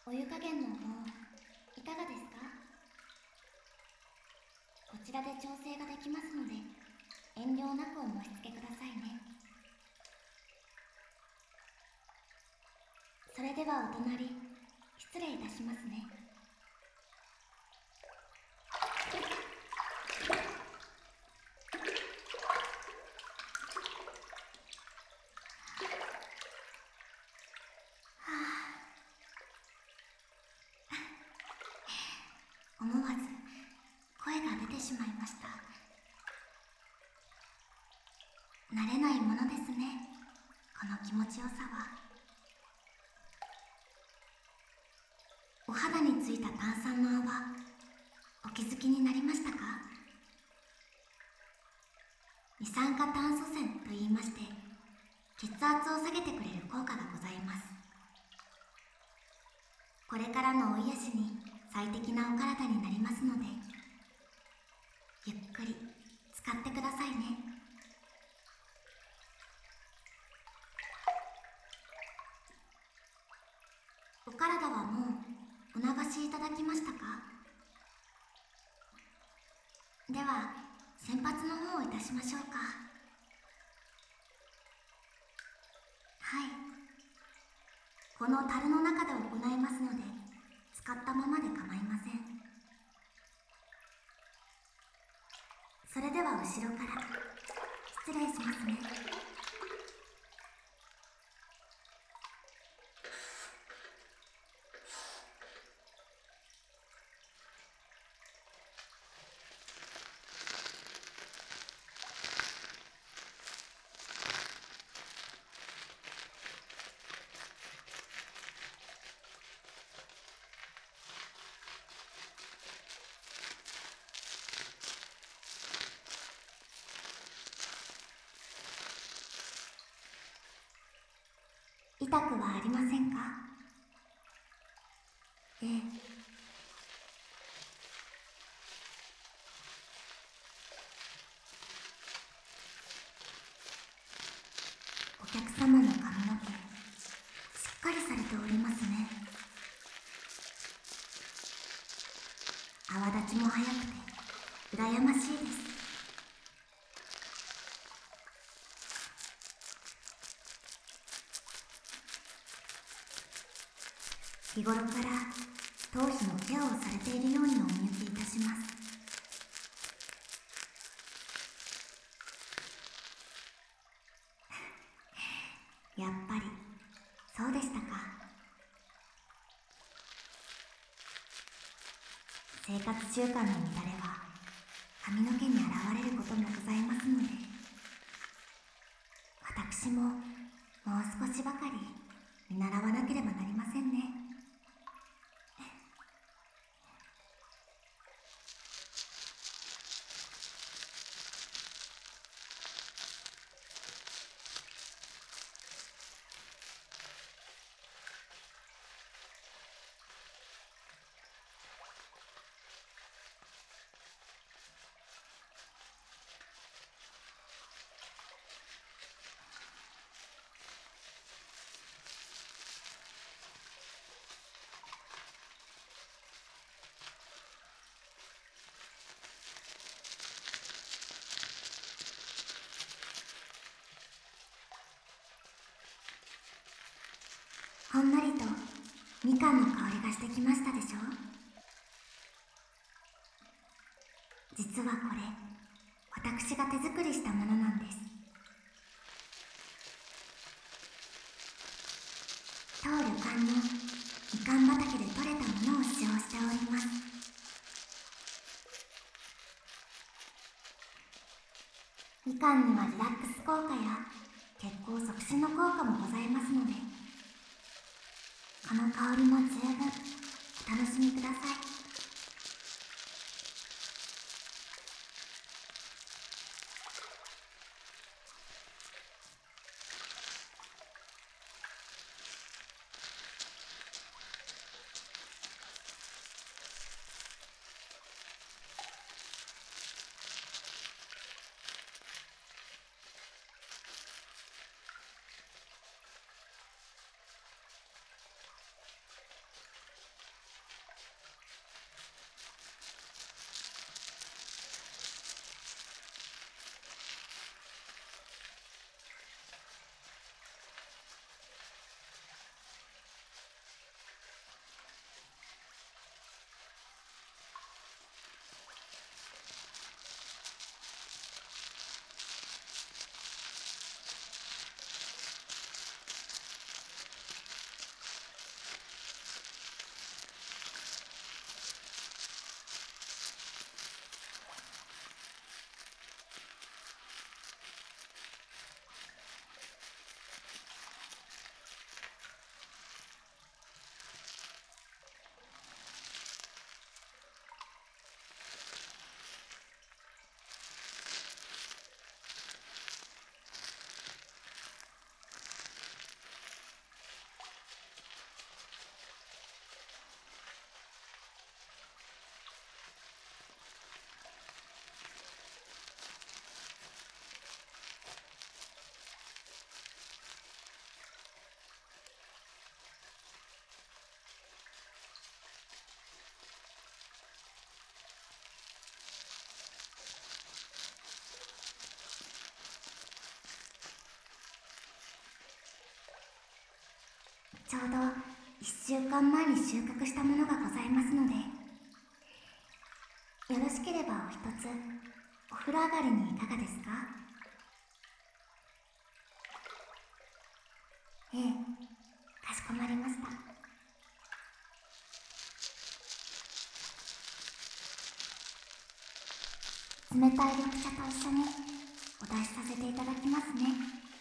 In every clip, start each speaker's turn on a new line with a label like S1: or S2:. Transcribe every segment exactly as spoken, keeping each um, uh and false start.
S1: お湯加減の方いかがですか？こちらで調整ができますので遠慮なくお申し付けくださいね。それではお隣失礼いたしますね。思わず声が出てしまいました。慣れないものですね、この気持ちよさは。お肌についた炭酸の泡、お気づきになりましたか？二酸化炭素泉と言いまして、血圧を下げてくれる効果がございます。これからのお癒しに最適なお体になりますので、ゆっくり使ってくださいね。お体はもうお流しいただきましたか？では洗髪の方をいたしましょうか。はい、この樽の中で行いますので使ったままで構いません。それでは後ろから失礼しますね。痛くはありませんか？ええ。お客様の髪の毛、しっかりされておりますね。泡立ちも早くて羨ましいです。日頃から頭皮のケアをされているようにお見受けいたします。やっぱりそうでしたか。生活習慣の乱れは髪の毛に現れることもございますので、私ももう少しばかり見習わなければなりませんね。ほんのりとみかんの香りがしてきましたでしょう。実はこれ、私が手作りしたものなんです。当旅館のみかん畑で採れたものを使用しております。みかんにはリラックス効果や血行促進の効果もございますので、この香りも十分お楽しみください。 ちょうどいっしゅうかんまえに収穫したものがございますので、よろしければお一つお風呂上がりにいかがですか？ええ、かしこまりました。冷たい緑茶と一緒にお出しさせていただきますね。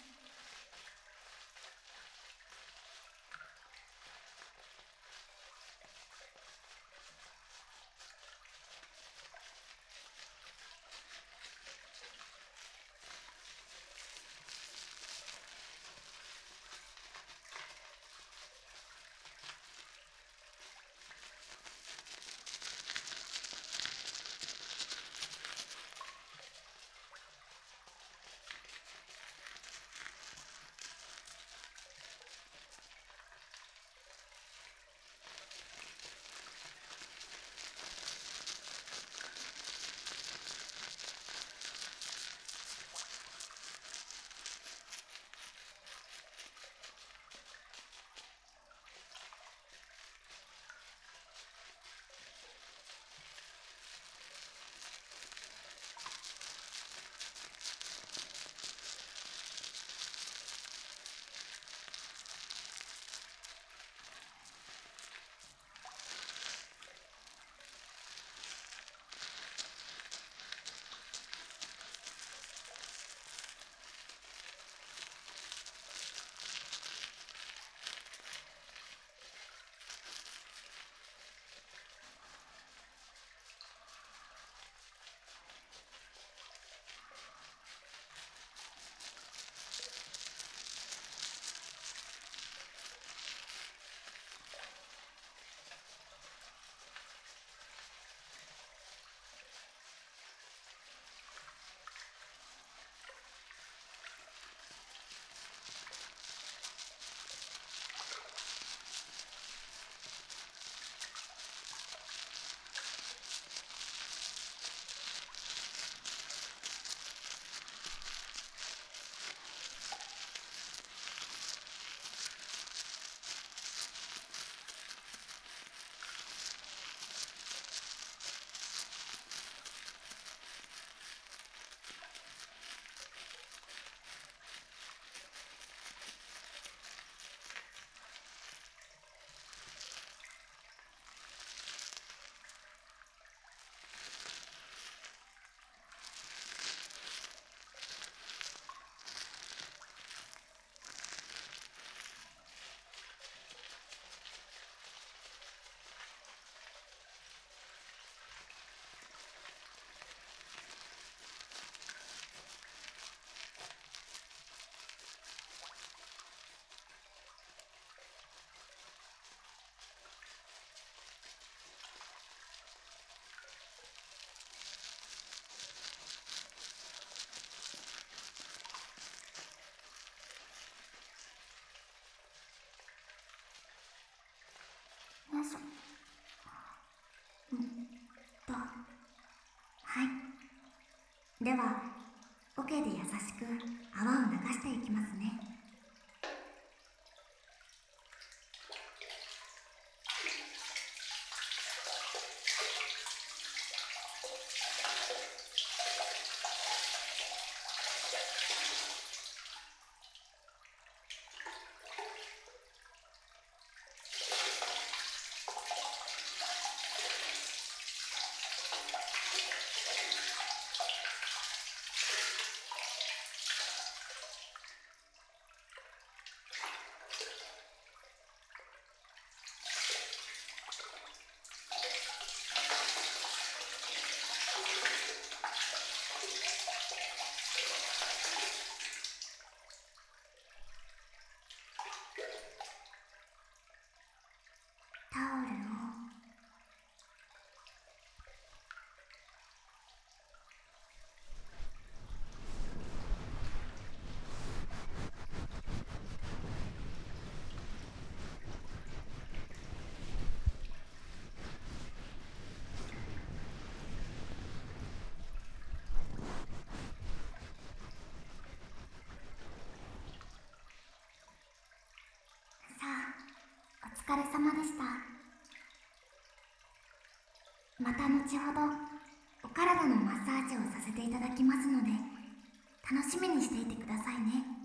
S1: よいしょ。うんと、はい。では桶で優しく泡を流していきますね。 した。また後ほどお体のマッサージをさせていただきますので、楽しみにしていてくださいね。